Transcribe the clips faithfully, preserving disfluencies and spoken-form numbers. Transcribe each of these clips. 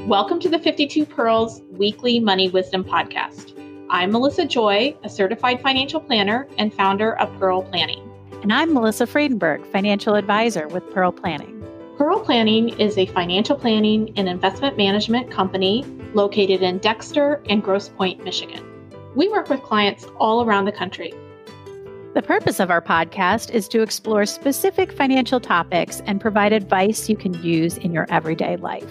Welcome to the fifty-two Pearls Weekly Money Wisdom Podcast. I'm Melissa Joy, a certified financial planner and founder of Pearl Planning. And I'm Melissa Friedenberg, financial advisor with Pearl Planning. Pearl Planning is a financial planning and investment management company located in Dexter and Grosse Pointe, Michigan. We work with clients all around the country. The purpose of our podcast is to explore specific financial topics and provide advice you can use in your everyday life.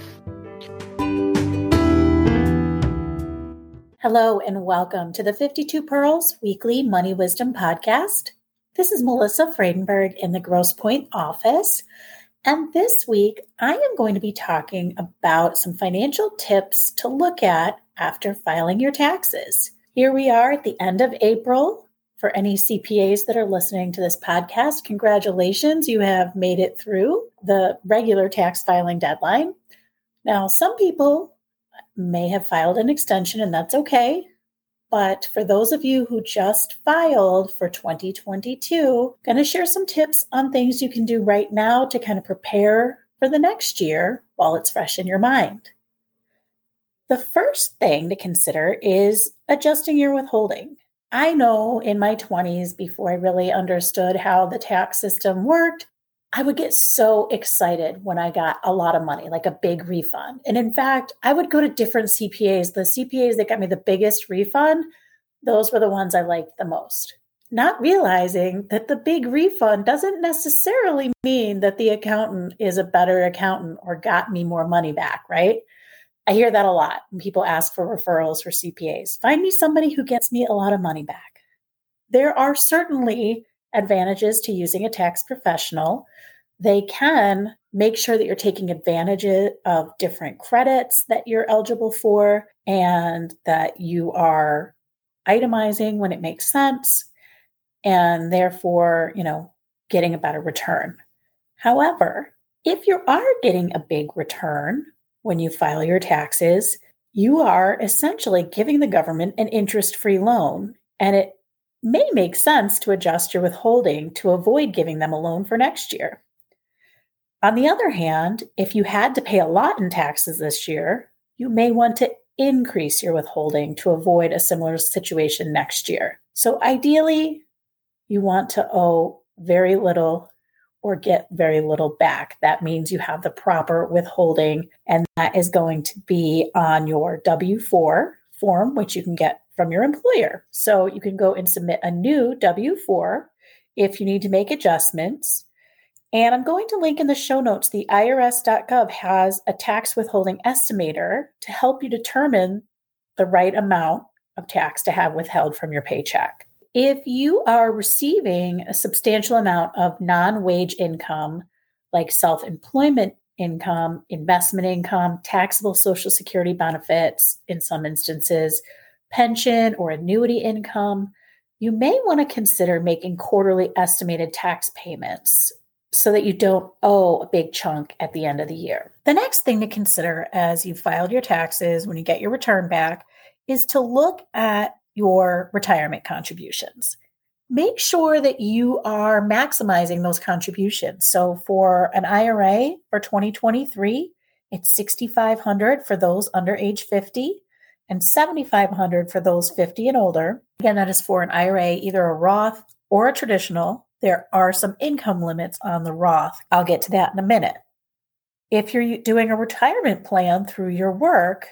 Hello and welcome to the fifty-two Pearls Weekly Money Wisdom Podcast. This is Melissa Friedenberg in the Grosse Pointe office. And this week, I am going to be talking about some financial tips to look at after filing your taxes. Here we are at the end of April. For any C P As that are listening to this podcast, congratulations, you have made it through the regular tax filing deadline. Now, some people may have filed an extension, and that's okay. But for those of you who just filed for twenty twenty-two, I'm going to share some tips on things you can do right now to kind of prepare for the next year while it's fresh in your mind. The first thing to consider is adjusting your withholding. I know in my twenties, before I really understood how the tax system worked, I would get so excited when I got a lot of money, like a big refund. And in fact, I would go to different C P As. The C P As that got me the biggest refund, those were the ones I liked the most. Not realizing that the big refund doesn't necessarily mean that the accountant is a better accountant or got me more money back, right? I hear that a lot when people ask for referrals for C P As. Find me somebody who gets me a lot of money back. There are certainly advantages to using a tax professional. They can make sure that you're taking advantage of different credits that you're eligible for and that you are itemizing when it makes sense and therefore, you know, getting a better return. However, if you are getting a big return when you file your taxes, you are essentially giving the government an interest-free loan, and it may make sense to adjust your withholding to avoid giving them a loan for next year. On the other hand, if you had to pay a lot in taxes this year, you may want to increase your withholding to avoid a similar situation next year. So ideally, you want to owe very little or get very little back. That means you have the proper withholding, and that is going to be on your W four form, which you can get from your employer. So you can go and submit a new W four if you need to make adjustments. And I'm going to link in the show notes, the I R S dot gov has a tax withholding estimator to help you determine the right amount of tax to have withheld from your paycheck. If you are receiving a substantial amount of non-wage income, like self-employment income, investment income, taxable Social Security benefits, in some instances, pension or annuity income, you may want to consider making quarterly estimated tax payments so that you don't owe a big chunk at the end of the year. The next thing to consider as you filed your taxes, when you get your return back, is to look at your retirement contributions. Make sure that you are maximizing those contributions. So for an I R A for twenty twenty-three, it's six thousand five hundred dollars for those under age fifty and seven thousand five hundred dollars for those fifty and older. Again, that is for an I R A, either a Roth or a traditional. There are some income limits on the Roth. I'll get to that in a minute. If you're doing a retirement plan through your work,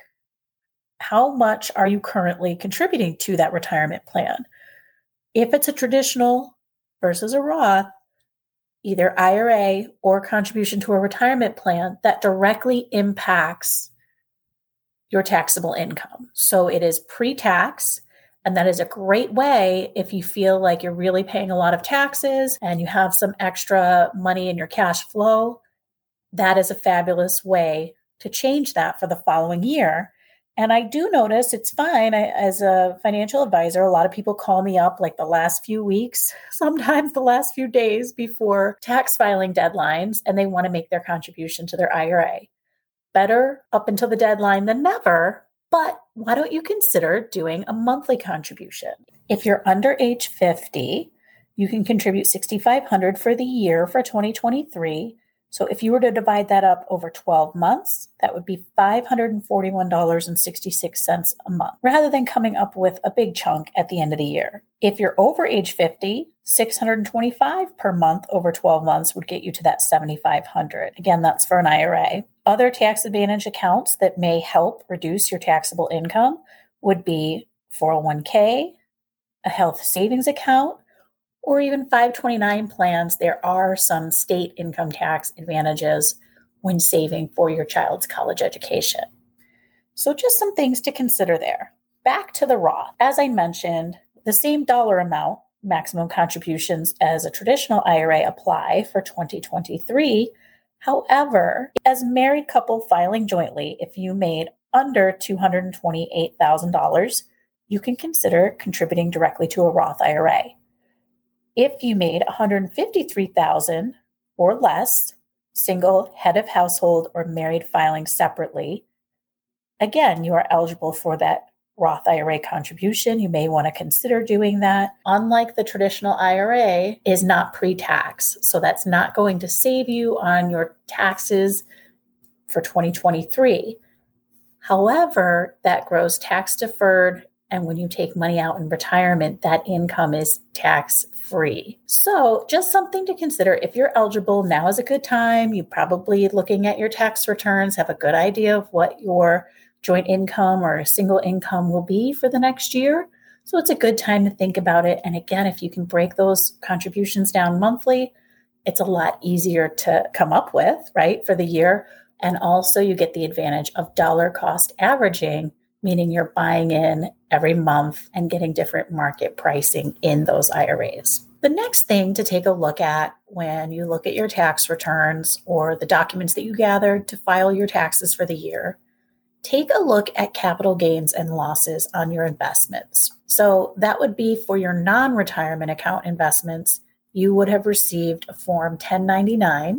how much are you currently contributing to that retirement plan? If it's a traditional versus a Roth, either I R A or contribution to a retirement plan, that directly impacts your taxable income. So it is pre-tax, and that is a great way if you feel like you're really paying a lot of taxes and you have some extra money in your cash flow. That is a fabulous way to change that for the following year. And I do notice it's fine. I, as a financial advisor, a lot of people call me up like the last few weeks, sometimes the last few days before tax filing deadlines, and they want to make their contribution to their I R A. Better up until the deadline than never, but why don't you consider doing a monthly contribution? If you're under age fifty, you can contribute six thousand five hundred dollars for the year for twenty twenty-three. So if you were to divide that up over twelve months, that would be five hundred forty-one dollars and sixty-six cents a month, rather than coming up with a big chunk at the end of the year. If you're over age fifty, six hundred twenty-five dollars per month over twelve months would get you to that seven thousand five hundred dollars. Again, that's for an I R A. Other tax advantage accounts that may help reduce your taxable income would be four oh one k, a health savings account, or even five twenty-nine plans. There are some state income tax advantages when saving for your child's college education. So just some things to consider there. Back to the Roth. As I mentioned, the same dollar amount, maximum contributions as a traditional I R A apply for twenty twenty-three. However, as a married couple filing jointly, if you made under two hundred twenty-eight thousand dollars, you can consider contributing directly to a Roth I R A. If you made one hundred fifty-three thousand dollars or less, single, head of household, or married filing separately, again, you are eligible for that Roth I R A contribution. You may want to consider doing that. Unlike the traditional I R A, is not pre-tax. So that's not going to save you on your taxes for twenty twenty-three. However, that grows tax deferred. And when you take money out in retirement, that income is tax free. So just something to consider. If you're eligible, now is a good time. You probably looking at your tax returns, have a good idea of what your joint income or single income will be for the next year. So it's a good time to think about it. And again, if you can break those contributions down monthly, it's a lot easier to come up with, right, for the year. And also you get the advantage of dollar cost averaging, meaning you're buying in every month and getting different market pricing in those I R As. The next thing to take a look at when you look at your tax returns or the documents that you gathered to file your taxes for the year, take a look at capital gains and losses on your investments. So that would be for your non-retirement account investments. You would have received a Form ten ninety-nine,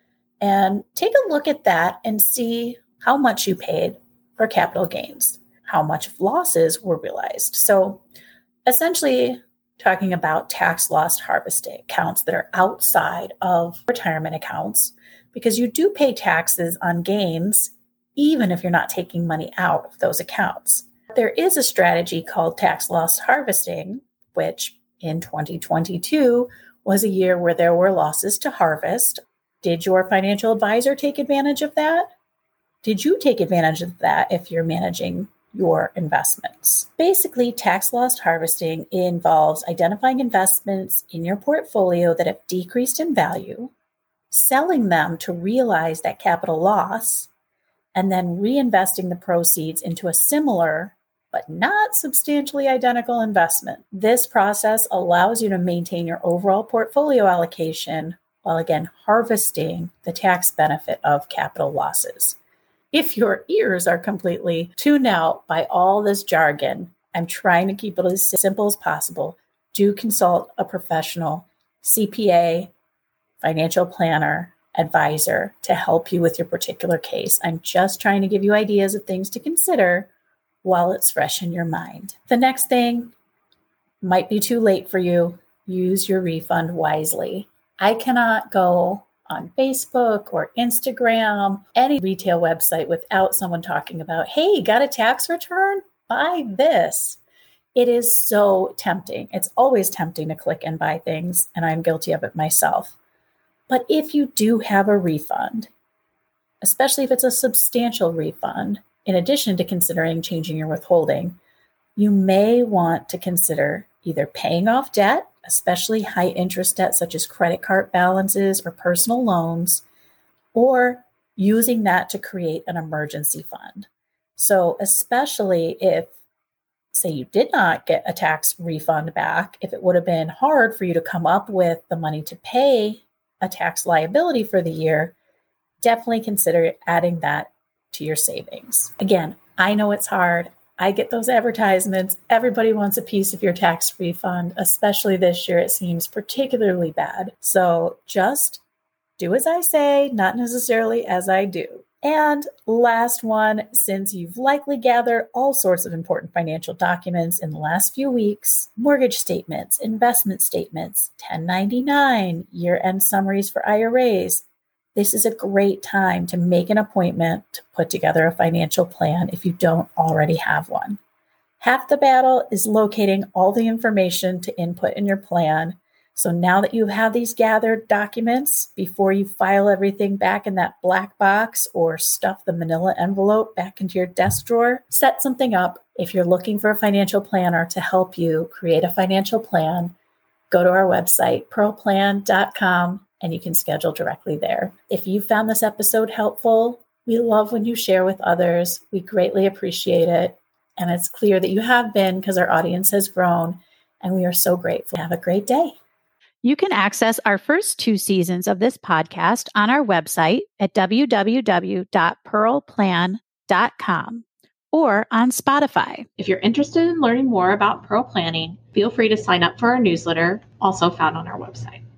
and take a look at that and see how much you paid for capital gains, how much losses were realized. So essentially talking about tax loss harvesting accounts that are outside of retirement accounts, because you do pay taxes on gains even if you're not taking money out of those accounts. There is a strategy called tax loss harvesting, which in twenty twenty-two was a year where there were losses to harvest. Did your financial advisor take advantage of that? Did you take advantage of that if you're managing your investments? Basically, tax loss harvesting involves identifying investments in your portfolio that have decreased in value, selling them to realize that capital loss, and then reinvesting the proceeds into a similar but not substantially identical investment. This process allows you to maintain your overall portfolio allocation while again harvesting the tax benefit of capital losses. If your ears are completely tuned out by all this jargon, I'm trying to keep it as simple as possible. Do consult a professional C P A, financial planner, advisor to help you with your particular case. I'm just trying to give you ideas of things to consider while it's fresh in your mind. The next thing might be too late for you. Use your refund wisely. I cannot go on Facebook or Instagram, any retail website without someone talking about, hey, got a tax return? Buy this. It is so tempting. It's always tempting to click and buy things, and I'm guilty of it myself. But if you do have a refund, especially if it's a substantial refund, in addition to considering changing your withholding, you may want to consider either paying off debt, especially high interest debt such as credit card balances or personal loans, or using that to create an emergency fund. So especially if, say, you did not get a tax refund back, if it would have been hard for you to come up with the money to pay a tax liability for the year, definitely consider adding that to your savings. Again, I know it's hard. I get those advertisements. Everybody wants a piece of your tax refund, especially this year. It seems particularly bad. So just do as I say, not necessarily as I do. And last one, since you've likely gathered all sorts of important financial documents in the last few weeks, mortgage statements, investment statements, ten ninety-nine, year-end summaries for I R As, this is a great time to make an appointment to put together a financial plan if you don't already have one. Half the battle is locating all the information to input in your plan. So now that you have these gathered documents, before you file everything back in that black box or stuff the manila envelope back into your desk drawer, set something up. If you're looking for a financial planner to help you create a financial plan, go to our website, pearl plan dot com, and you can schedule directly there. If you found this episode helpful, we love when you share with others. We greatly appreciate it. And it's clear that you have been because our audience has grown, and we are so grateful. Have a great day. You can access our first two seasons of this podcast on our website at w w w dot pearl plan dot com or on Spotify. If you're interested in learning more about Pearl Planning, feel free to sign up for our newsletter, also found on our website.